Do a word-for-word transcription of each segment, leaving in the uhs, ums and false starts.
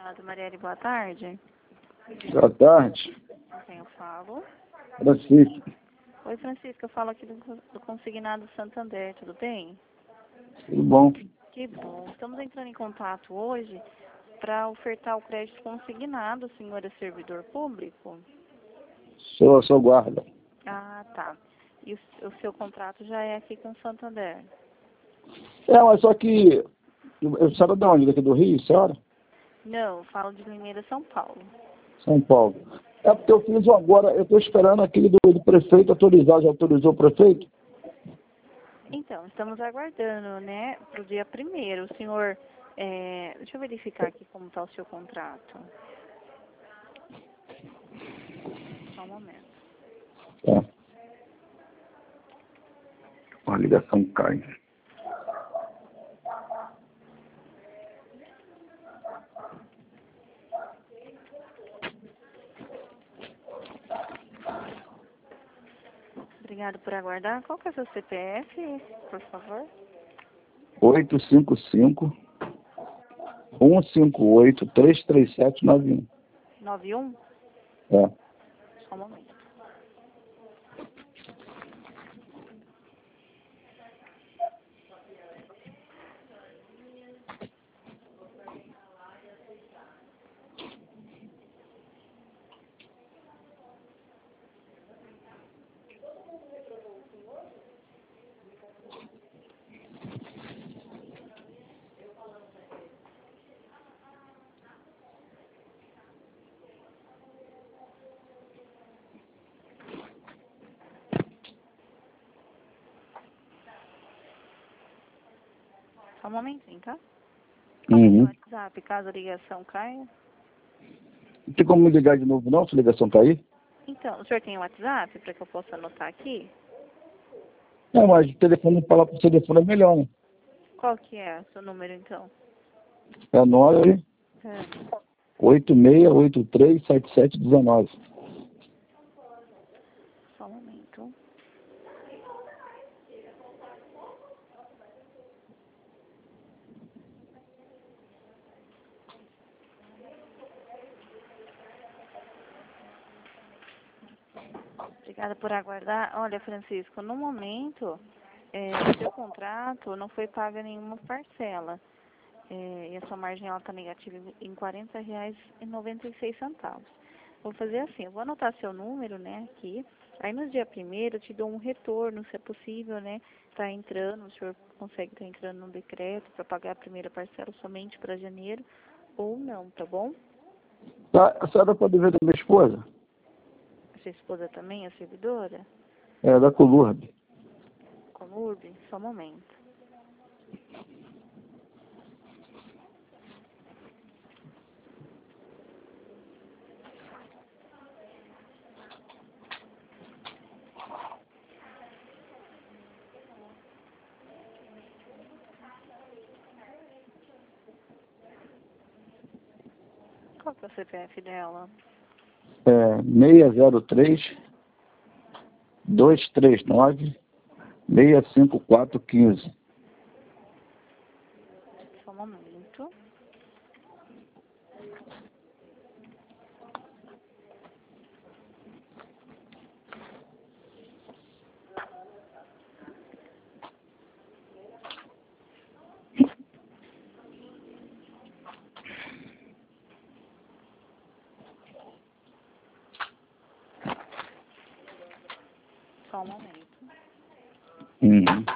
Obrigada, Marielle. Boa tarde. Boa tarde. Com quem eu falo? Francisco. Oi, Francisco. Eu falo aqui do, do Consignado Santander. Tudo bem? Tudo bom? Que bom. Estamos entrando em contato hoje para ofertar o crédito consignado. O senhor é servidor público? Sou, sou guarda. Ah, tá. E o, o seu contrato já é aqui com o Santander? É, mas só que... Eu sabe de onde? Daqui do Rio, senhora? Não, eu falo de Limeira, São Paulo. São Paulo. É porque eu fiz agora, eu estou esperando aquele do, do prefeito autorizar, já autorizou o prefeito? Então, estamos aguardando, né, para o dia primeiro. O senhor, é, deixa eu verificar aqui como está o seu contrato. Só um momento. Tá. A ligação cai. Obrigado por aguardar. Qual que é o seu C P F, por favor? oito cinco cinco, um cinco oito, três três sete nove um. nove um? É. Só um momento. Só um momentinho, tá? Qual que é o Uhum. WhatsApp, caso a ligação caia? Não tem como me ligar de novo não, se a ligação cair? Então, o senhor tem o WhatsApp para que eu possa anotar aqui? Não, mas o telefone, falar pro telefone é melhor, né? Qual que é o seu número, então? É nove É. oito seis oito três sete sete um nove. Só um momento. Obrigada por aguardar. Olha, Francisco, no momento, é, o seu contrato não foi paga nenhuma parcela. É, e a sua margem está negativa em quarenta reais e noventa e seis centavos. Vou fazer assim, eu vou anotar seu número, né, aqui. Aí no dia primeiro eu te dou um retorno, se é possível, né, tá entrando, o senhor consegue estar entrando no decreto para pagar a primeira parcela somente para janeiro ou não, tá bom? Tá, a senhora pode ver da minha esposa? A sua esposa também é servidora? É, da Colurb. Conurb? Só um momento. Qual que é o C P F dela? É, seis zero três, dois três nove, seis cinco quatro um cinco. Só um momento. Só um momento. Uhum.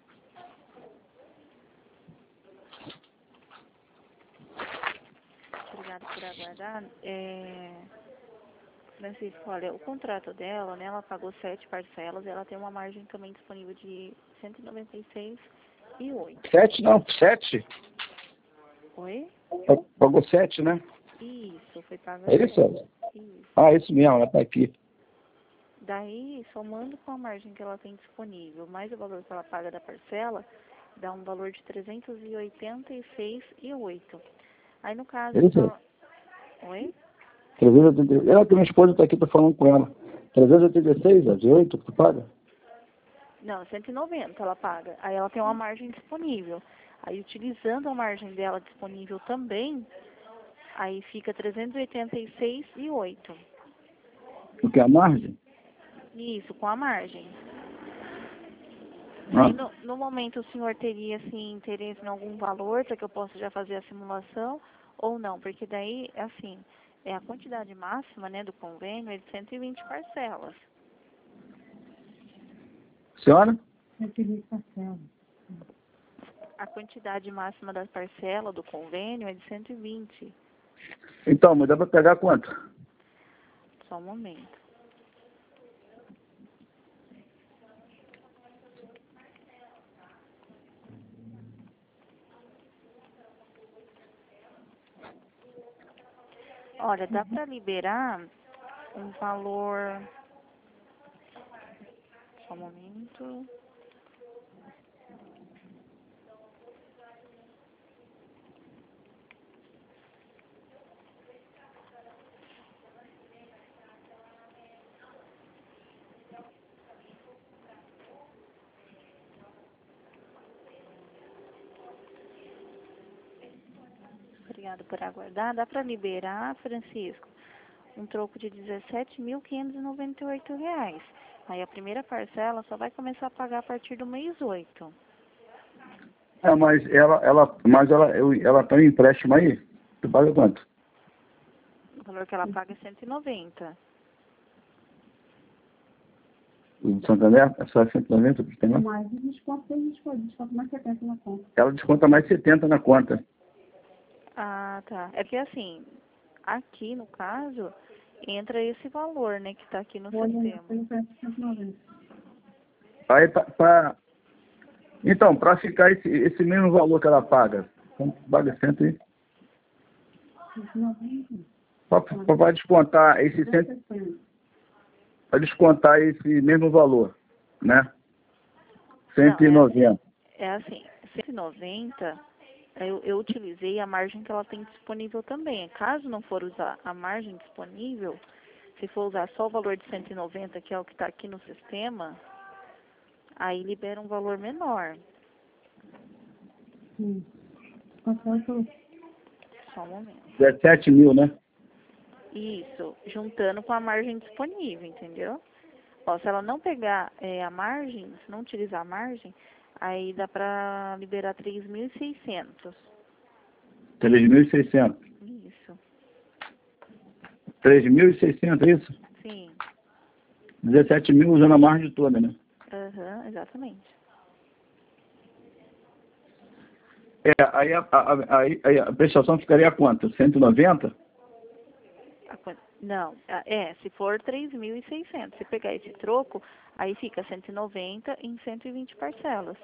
Obrigada por aguardar. É... Francisco, olha, o contrato dela, né, ela pagou sete parcelas, ela tem uma margem também disponível de cento e noventa e seis e oito. Sete não, sete? Oi? Pagou sete, né? Isso, foi paga É isso? sete. Isso. Ah, isso mesmo, ela tá aqui. Daí, somando com a margem que ela tem disponível, mais o valor que ela paga da parcela, dá um valor de trezentos e oitenta e seis e oito. Aí no caso, É isso? então... Oi? trezentos e oitenta e seis. Ela que minha esposa tá aqui, tô falando com ela. trezentos e oitenta e seis, é de oito que tu paga? Não, cento e noventa ela paga. Aí ela tem uma margem disponível. Aí utilizando a margem dela disponível também, Aí fica trezentos e oitenta e seis e oito. O que é a margem? Isso, com a margem. Ah. Aí no, no momento o senhor teria assim, interesse em algum valor para que eu possa já fazer a simulação ou não? Porque daí, assim, é a quantidade máxima, né, do convênio é de cento e vinte parcelas. Senhora? cento e vinte parcelas. A quantidade máxima da parcela do convênio é de cento e vinte. Então, mas dá para pegar quanto? Só um momento. Olha, dá para liberar um valor... Só um momento. Obrigada por aguardar. Dá para liberar, Francisco, um troco de dezessete mil quinhentos e noventa e oito reais. Aí a primeira parcela só vai começar a pagar a partir do mês oito. É, mas ela, ela, mas ela, eu, ela tem um empréstimo aí? Tu paga quanto? O valor que ela paga é cento e noventa. O Santander? É só cento e noventa que tem lá? Mas o desconto tem desconto, desconto mais setenta na conta. Ela desconta mais setenta na conta. Ah, tá. É que assim, aqui no caso, entra esse valor, né, que está aqui no Olha, sistema. eu peço cento e noventa. Aí, pra, pra... Então, para ficar esse, esse mesmo valor que ela paga, quanto paga cento e... cento e noventa. Para descontar esse cento... Para descontar esse mesmo valor, né? cento e noventa. É assim, cento e noventa, eu, eu utilizei a margem que ela tem disponível também. Caso não for usar a margem disponível, se for usar só o valor de cento e noventa, que é o que está aqui no sistema, aí libera um valor menor. Hum. Quanto? Só um momento. dezessete mil, né? Isso, juntando com a margem disponível, entendeu? Ó, se ela não pegar é, a margem, se não utilizar a margem, aí dá pra liberar três mil e seiscentos. três mil e seiscentos. Isso. três mil e seiscentos, é isso? Sim. dezessete mil usando a margem toda, né? Aham, uhum, exatamente. É, aí a, a, aí, aí a prestação ficaria quanto? cento e noventa? Não, é, se for três mil e seiscentos. Se pegar esse troco, aí fica cento e noventa em cento e vinte parcelas.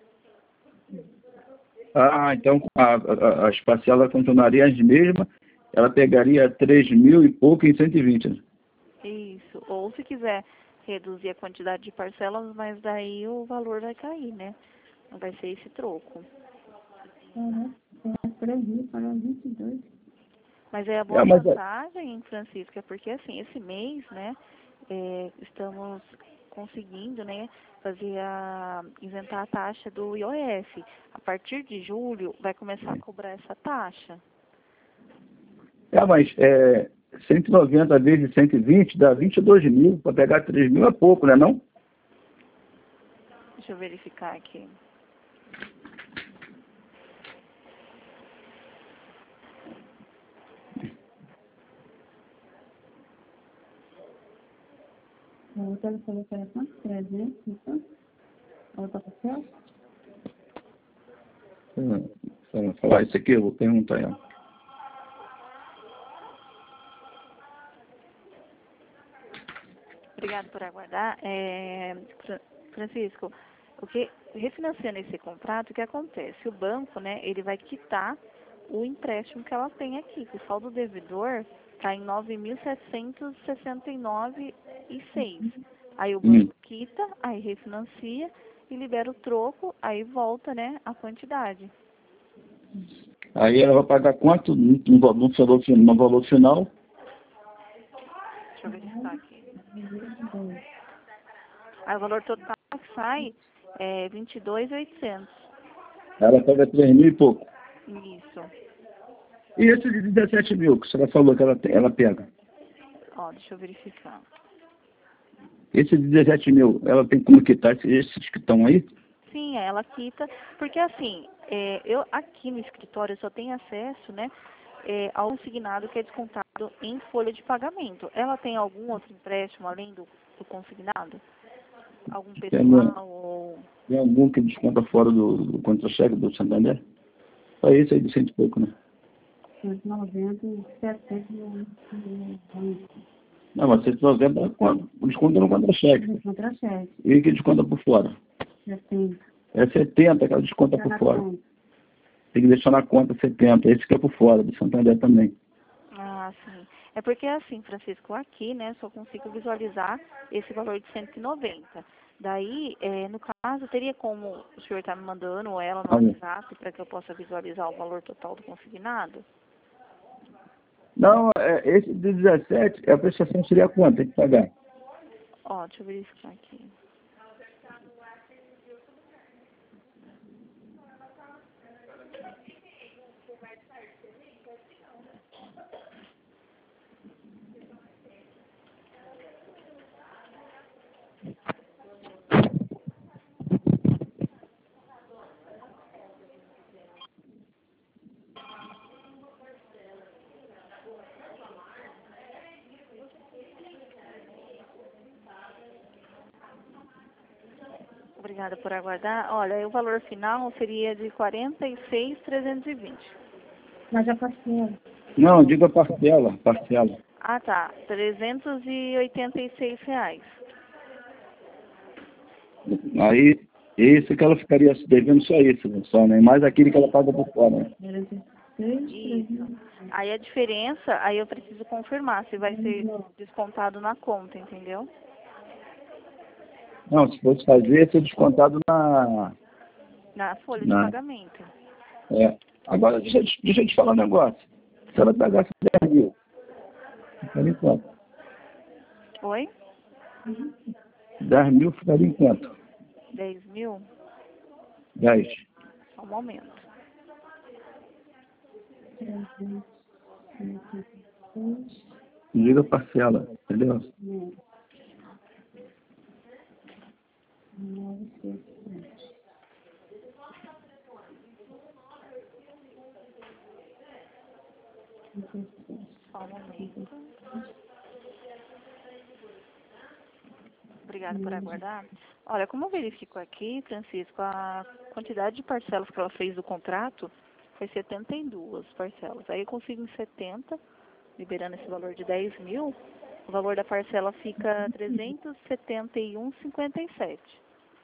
Ah, então a, a, as parcelas continuariam as mesmas, ela pegaria três mil e pouco em cento e vinte. Né? Isso, ou se quiser reduzir a quantidade de parcelas, mas daí o valor vai cair, né? Não vai ser esse troco. Uhum. É três mil, pagar vinte e dois. Mas é a boa É, mas... vantagem, Francisco, é porque assim, esse mês, né, é, estamos conseguindo, né, fazer a, isentar a taxa do I O F. A partir de julho vai começar a cobrar essa taxa. É, mas é, cento e noventa vezes cento e vinte dá vinte e dois mil, para pegar três mil é pouco, né não? Deixa eu verificar aqui. A outra ela falou que era quanto? trezentos, então? A outra parcela? Hum, vamos falar isso aqui, eu vou perguntar a ela. Obrigado por aguardar. É, Francisco, o que, refinanciando esse contrato, o que acontece? O banco, né, ele vai quitar o empréstimo que ela tem aqui, que o saldo devedor está em nove mil setecentos e sessenta e nove reais e seis centavos. Aí o banco Hum. quita, aí refinancia e libera o troco, aí volta, né, a quantidade. Aí ela vai pagar quanto no, no, valor, no valor final? Deixa eu verificar aqui. Aí o valor total que sai é vinte e dois mil e oitocentos. Ela paga três mil e pouco. Isso. E esse de dezessete mil que a senhora falou que ela, tem- ela pega? Ó, deixa eu verificar. Esse de dezessete mil, ela tem como quitar esses, esses que estão aí? Sim, ela quita, porque assim, é, eu aqui no escritório só tenho acesso, né, é, ao consignado que é descontado em folha de pagamento. Ela tem algum outro empréstimo além do, do consignado? Algum Tem algum, pessoal ou... tem algum que desconta fora do, do contra-cheque do Santander? Só esse aí de cento e pouco, né? cento e noventa e setenta no Não, mas cento e noventa desconta no contra-cheque. contra-cheque. E que desconta por fora? setenta. É setenta que ela desconta Tá por na fora. conta. Tem que deixar na conta setenta. Esse que é por fora, do Santander também. Ah, sim. É porque assim, Francisco, aqui, né, só consigo visualizar esse valor de cento e noventa. Daí, é, no caso, teria como o senhor estar me mandando ou ela no Tá bom. WhatsApp para que eu possa visualizar o valor total do consignado? Não, é, esse de dezessete, a prestação seria quanto? Tem que pagar. Ó, deixa eu verificar aqui. Obrigada por aguardar. Olha, o valor final seria de quarenta e seis mil trezentos e vinte. Mas já passou. Não, diga parcela, parcela. Ah, tá. trezentos e oitenta e seis reais. Aí, esse que ela ficaria devendo só isso, né? Só, né? Mais aquele que ela paga por fora, né? quarenta e seis, Isso. Aí a diferença, aí eu preciso confirmar se vai ser descontado na conta, entendeu? Não, se fosse fazer, ia ser descontado na... Na folha de na pagamento. é. Agora, deixa, eu te- deixa eu te falar um negócio. Se ela pagasse dez mil, ficaria em quanto? Oi? dez mil ficaria em quanto? dez mil? dez. Só um momento. trezentos e oitenta e seis, Diga parcela, entendeu? né? novecentos e sessenta. Só um momento. Obrigada por aguardar. Olha, como eu verifico aqui, Francisco, a quantidade de parcelas que ela fez do contrato foi setenta e duas parcelas. Aí eu consigo em setenta, liberando esse valor de dez mil, o valor da parcela fica trezentos e setenta e um vírgula cinquenta e sete.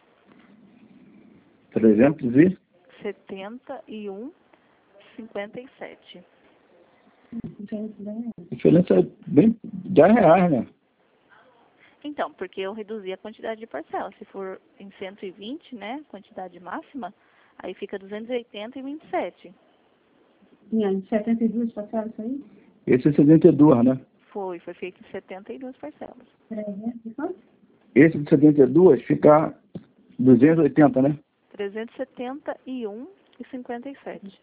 trezentos e... setenta e um vírgula cinquenta e sete. Diferença é bem dez reais, né? Então, porque eu reduzi a quantidade de parcelas. Se for em cento e vinte, né, quantidade máxima, aí fica duzentos e oitenta e vinte e sete. Tinha setenta e duas passadas isso aí? Esse é setenta e dois, né? Foi, foi feito em setenta e duas parcelas. trezentos e quanto? Esse de setenta e dois fica duzentos e oitenta, né? trezentos e setenta e um vírgula cinquenta e sete.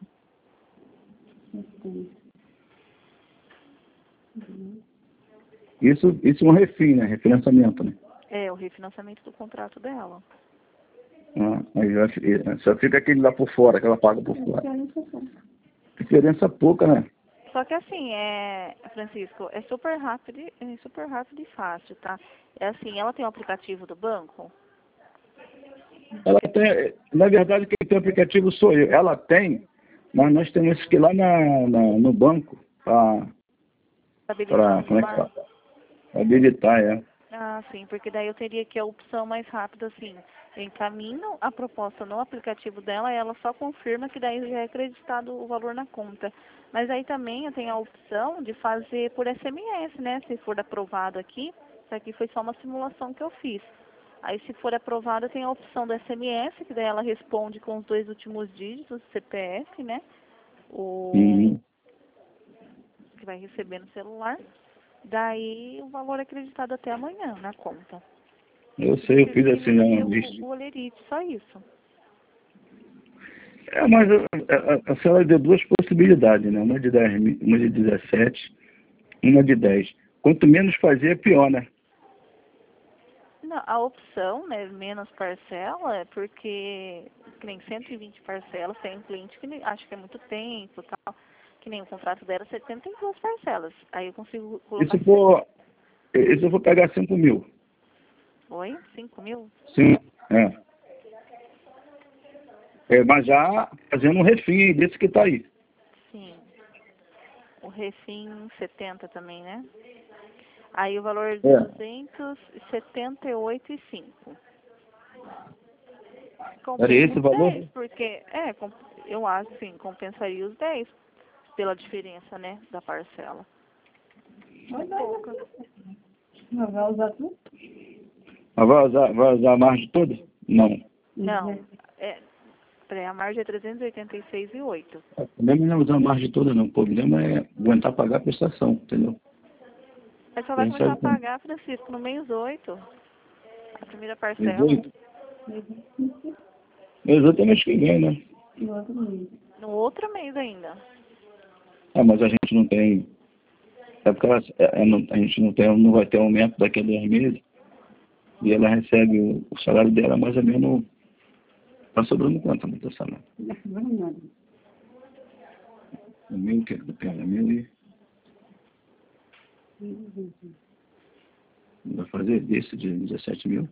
Isso, isso é um refim, né? Refinanciamento, né? É, o refinanciamento do contrato dela. Ah, aí já fi- só fica aquele lá por fora, que ela paga por fora. Diferença pouca, né? Só que assim, é, Francisco, é super rápido, e- é super rápido e fácil, tá? É assim, ela tem o aplicativo do banco? Ela tem, na verdade, quem tem o aplicativo sou eu. Ela tem, mas nós temos que ir lá na, na- no banco para, Habilitar como é que fala? Pra habilitar, é. Ah, sim, porque daí eu teria que a opção mais rápida, assim, eu encaminho a proposta no aplicativo dela e ela só confirma que daí já é acreditado o valor na conta. Mas aí também eu tenho a opção de fazer por S M S, né? Se for aprovado aqui, isso aqui foi só uma simulação que eu fiz. Aí se for aprovado, tem a opção do S M S, que daí ela responde com os dois últimos dígitos do C P F, né? O Uhum. que vai receber no celular. Daí o valor é acreditado até amanhã na conta. Eu sei, eu fiz assim, E não o, disse. o olerite, só isso. É, mas a, a, a senhora deu duas possibilidades. possibilidades, né? Uma de dez mil, uma de dezessete, uma de dez. Quanto menos fazer, é pior, né? Não, a opção, né, menos parcela, é porque que nem cento e vinte parcelas, tem um cliente que acha que é muito tempo, tal, que nem o contrato dela, setenta e duas parcelas. Aí eu consigo colocar... E se for, e se eu for pegar cinco mil? Oi? cinco mil? Sim, é. É, mas já fazendo um refim desse que tá aí. Sim. O refim setenta também, né? Aí o valor de É. duzentos e setenta e oito e cinco. Era esse o valor? dez, porque, é, com- eu acho, sim, compensaria os dez pela diferença, né, da parcela. Pouca. Não vai usar tudo? Mas vai usar, vai usar a margem toda? Não. Não, é, peraí, a margem é trezentos e oitenta e seis e oito. O problema não é usar a margem toda, não. O problema é aguentar pagar a prestação, entendeu? Aí só vai Quem começar a sabe como? pagar, Francisco, no mês oito. A primeira parcela. dezoito? Mas eu mês que vem, né? No outro mês. No outro mês ainda. Ah, mas a gente não tem... É porque ela, é, é, não- a gente não, tem, não vai ter aumento daqui a dois meses. E ela recebe o, o salário dela mais ou menos... Tá sobrando quanto, muito salário? Não sobrou nada. É mil, que é mil e... Vai fazer desse de dezessete mil?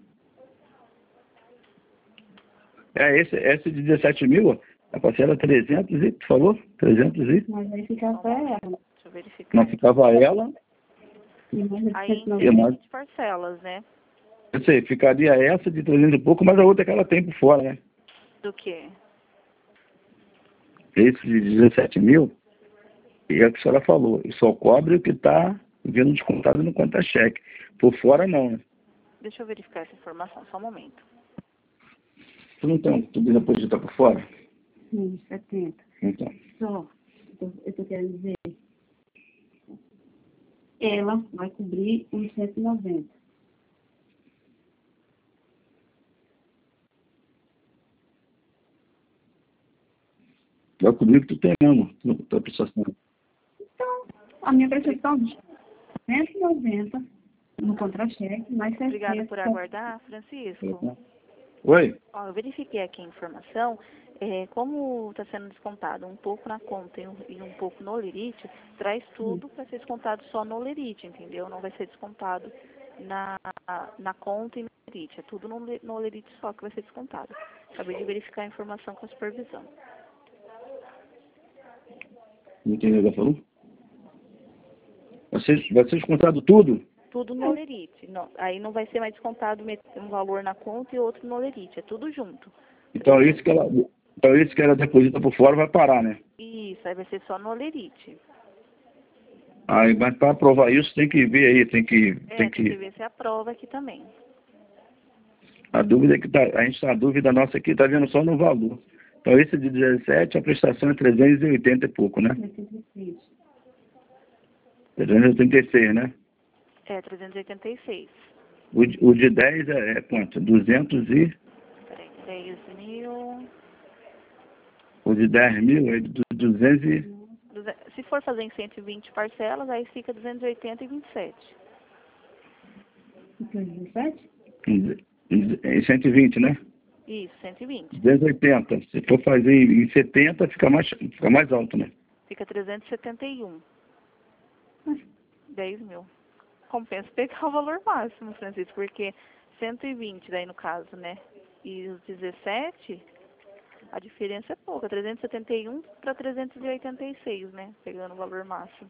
É, esse, esse de dezessete mil, a parcela trezentos e... Tu falou? trezentos e... Mas aí ficava ela. Deixa eu verificar. Não ficava ela... E mais de Aí cento e em E noventa. mais... vinte parcelas, né? Eu sei, ficaria essa de trezentos e pouco, mas a outra que ela tem por fora, né? Do que? Esse de dezessete mil, é o que a senhora falou, e só cobre o que está vindo descontado no conta-cheque. Por fora, não, né? Deixa eu verificar essa informação, só um momento. Tu não tem, tu depois de estar por fora? Sim, setenta. Então, Só, eu eu tô querendo dizer, ela vai cobrir uns cento e noventa. vai cobrir o que tu tem mesmo, tu- tua prestação. Então, a minha prestação de cento e noventa no contra-cheque, mais Obrigada sessenta. por aguardar, Francisco. Oi? Ó, eu verifiquei aqui a informação. É, como está sendo descontado um pouco na conta e um, e um pouco no Lerite, traz tudo para ser descontado só no Lerite, entendeu? Não vai ser descontado na, na conta e no Lerite. É tudo no, Le- no Lerite só que vai ser descontado. Acabei de verificar a informação com a supervisão. Não entendeu o que ela falou? Vai ser, vai ser descontado tudo? Tudo no Lerite. Não, aí não vai ser mais descontado met- um valor na conta e outro no Lerite. É tudo junto. Então isso que ela, então isso que ela deposita por fora vai parar, né? Isso, aí vai ser só no Lerite. Aí, mas para aprovar isso tem que ver aí, tem que, É, tem tem que que... ver se aprova aqui também. A dúvida é que tá, a gente, a dúvida nossa aqui está vendo só no valor. Então esse de dezessete, a prestação é trezentos e oitenta e pouco, né? oitenta e seis. trezentos e oitenta e seis, né? É, trezentos e oitenta e seis. O, de- o de dez é, é quanto? duzentos e... Peraí, dez mil... O de dez mil é de duzentos e... duze- Se for fazer em cento e vinte parcelas, aí fica duzentos e oitenta e vinte e sete. Fica dezessete? Em cento e vinte, né? Isso, cento e vinte. duzentos e oitenta. Se for fazer em setenta, fica mais, fica mais alto, né? Fica trezentos e setenta e um. dez mil. Compensa pegar o valor máximo, Francisco, porque cento e vinte daí no caso, né? E os dezessete, a diferença é pouca. trezentos e setenta e um para trezentos e oitenta e seis, né? Pegando o valor máximo.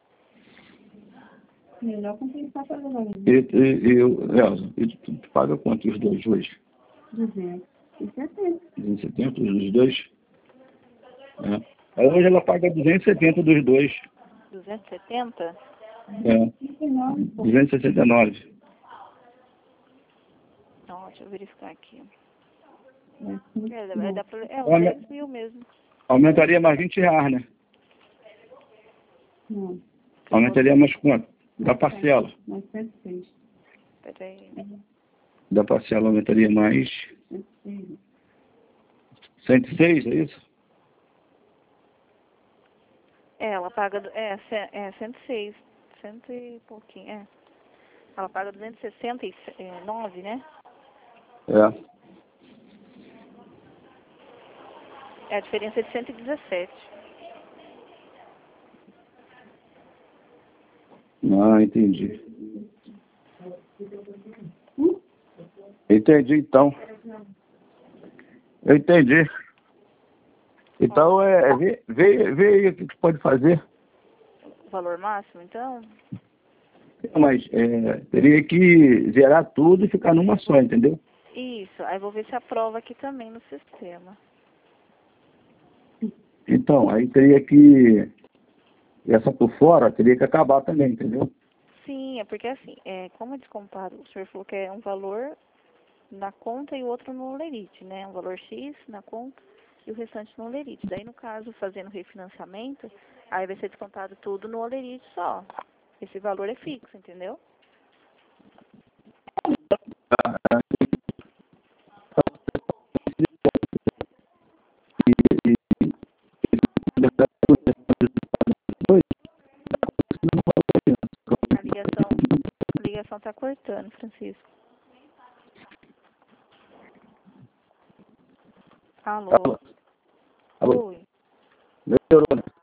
Melhor compensar para o valor. E, e, e, eu- Elza, e tu, tu paga quanto os dois hoje? duzentos e setenta. duzentos e setenta os dois? É. Aí hoje ela paga duzentos e setenta dos dois. duzentos e setenta? É. trinta e nove, pô. duzentos e sessenta e nove. Não, deixa eu verificar aqui. É, sim. É, vai dar pra, é uns Olha, dez mil mesmo. aumentaria mais vinte reais, né? Não, Aumentaria mais quanto? Da parcela. mais cento e seis. Peraí. Da parcela aumentaria mais cento e seis. cento e seis, é isso? É, ela paga, do- é, ce- é cento e seis, cento e pouquinho, é. Ela paga duzentos e sessenta e nove, né? É. É a diferença de cento e dezessete. Ah, entendi. Entendi, então. Eu entendi. Então, é, é vê, vê, vê aí o que tu pode fazer. O valor máximo, então? Mas é, teria que zerar tudo e ficar numa só, entendeu? Isso, aí vou ver se aprova aqui também no sistema. Então, aí teria que... Essa por fora teria que acabar também, entendeu? Sim, é porque assim, é, como é descontado, o senhor falou que é um valor na conta e o outro no Lerite, né? Um valor X na conta e o restante no Lerite. Daí, no caso, fazendo refinanciamento, aí vai ser descontado tudo no Lerite só. Esse valor é fixo, entendeu? A ligação, a ligação tá cortando, Francisco. Alô? Alô? Alô? Oi. Melhorou, né?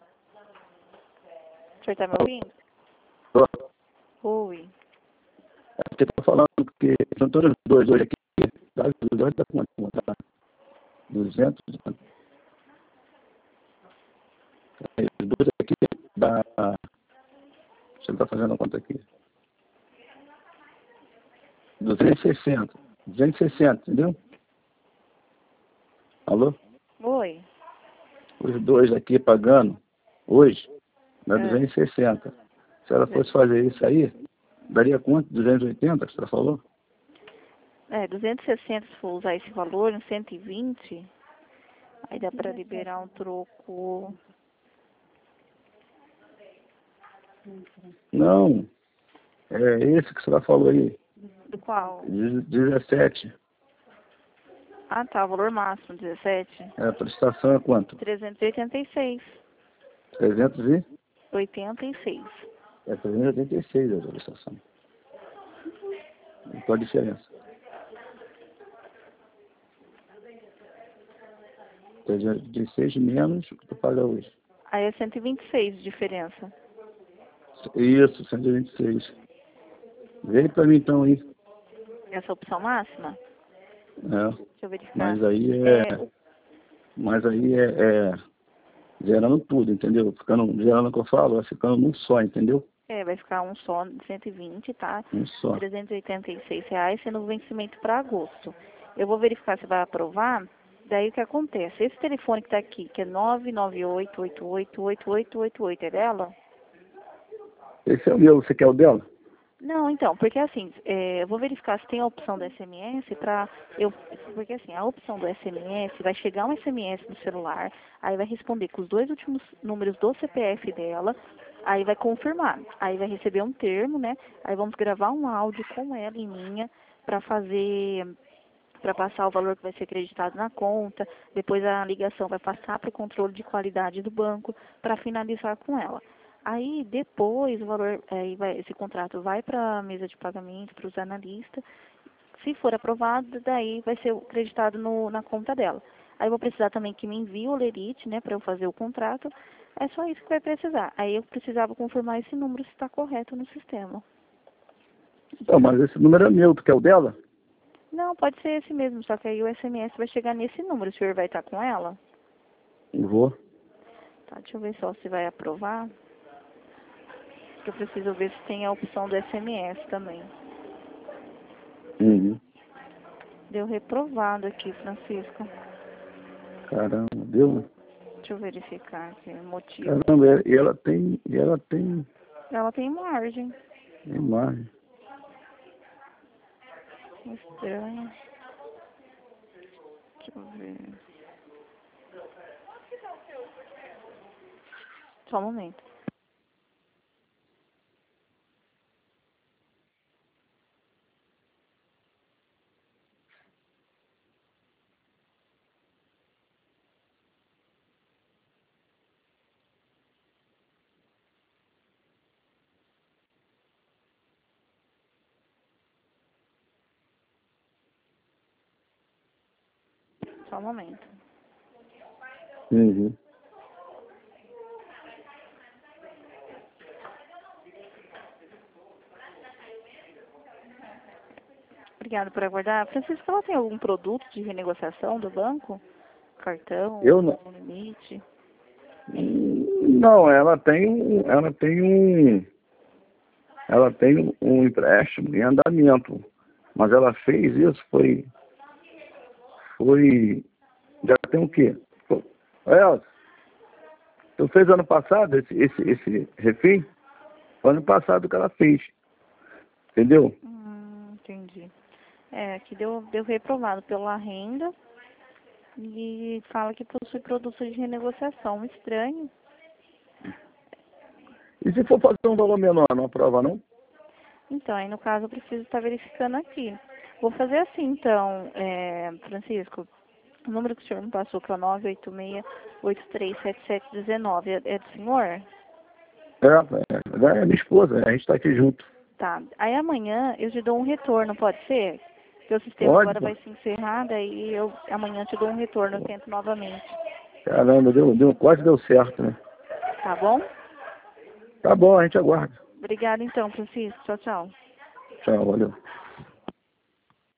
O senhor tá me ouvindo? Tô. Oi. É porque tô falando que são todos os dois hoje aqui. Tá? Os dois da conta, tá? duzentos. Aí, os dois aqui dá... Você tá fazendo a conta aqui. duzentos e sessenta. duzentos e sessenta, entendeu? Alô? Oi. Os dois aqui pagando hoje dá É. duzentos e sessenta. Se ela fosse fazer isso aí, daria quanto? duzentos e oitenta que você falou? É, duzentos e sessenta se for usar esse valor, em cento e vinte, aí dá pra liberar um troco. Não. É esse que você falou aí. Do qual? dezessete. Ah, tá, o valor máximo, dezessete. É, a prestação é quanto? trezentos e oitenta e seis. trezentos e? oitenta e seis. É trezentos e oitenta e seis a prestação. Qual a diferença? trezentos e oitenta e seis menos o que tu paga hoje. Aí é cento e vinte e seis de diferença. Isso, cento e vinte e seis. Vem pra mim então aí. Essa opção máxima? É. Deixa eu verificar. Mas aí é. É, o- Mas aí é, é gerando tudo, entendeu? Ficando, gerando o que eu falo, vai ficando num só, entendeu? é, vai ficar um só de cento e vinte, tá? Um só. trezentos e oitenta e seis reais, sendo o vencimento para agosto. Eu vou verificar se vai aprovar. Daí o que acontece? Esse telefone que tá aqui, que é nove nove oito oito oito oito oito oito oito, é dela? Esse é o meu, você quer o dela? Não, então, porque assim, é, eu vou verificar se tem a opção do S M S para eu, porque assim, a opção do S M S vai chegar um S M S no celular, aí vai responder com os dois últimos números do C P F dela, aí vai confirmar, aí vai receber um termo, né? Aí vamos gravar um áudio com ela em linha para fazer, para passar o valor que vai ser acreditado na conta, depois a ligação vai passar para o controle de qualidade do banco para finalizar com ela. Aí depois o valor, aí vai, esse contrato vai para a mesa de pagamento, para os analistas. Se for aprovado, daí vai ser acreditado no, na conta dela. Aí eu vou precisar também que me envie o lerite, né, para eu fazer o contrato. É só isso que vai precisar. Aí eu precisava confirmar esse número se está correto no sistema. Não, mas esse número é meu, tu quer o dela? Não, pode ser esse mesmo, só que aí o S M S vai chegar nesse número. O senhor vai estar com ela? Não vou. Tá, deixa eu ver só se vai aprovar. Que eu preciso ver se tem a opção do S M S também. Uhum. Deu reprovado aqui, Francisco. Caramba, deu? Deixa eu verificar aqui o motivo. Caramba, e ela tem, e ela tem Ela tem margem. imagem. Estranho. Deixa eu ver. Só um momento. Só um momento. Uhum. Obrigada por aguardar. Francisco, ela tem algum produto de renegociação do banco? Cartão, Eu não. um limite? Não, ela tem um, ela tem um, ela tem um empréstimo em andamento, mas ela fez isso, foi, foi, já tem o quê? Elza, tu fez ano passado esse, esse, esse refém? Foi ano passado que ela fez, entendeu? Hum, entendi. É, aqui deu, deu reprovado pela renda e fala que possui produto de renegociação. Estranho. E se for fazer um valor menor, não aprova não? Então, aí no caso eu preciso estar verificando aqui. Vou fazer assim, então, é, Francisco. O número que o senhor me passou, que é o nove oito seis, oito três sete sete um nove, é, é do senhor? É, é, é minha esposa, a gente está aqui junto. Tá. Aí amanhã eu te dou um retorno, pode ser? Porque o sistema Pode, agora pô. vai se encerrar, daí eu amanhã te dou um retorno, eu tento novamente. Caramba, deu, deu, quase deu certo, né? Tá bom? Tá bom, a gente aguarda. Obrigada então, Francisco. Tchau, tchau. Tchau, valeu.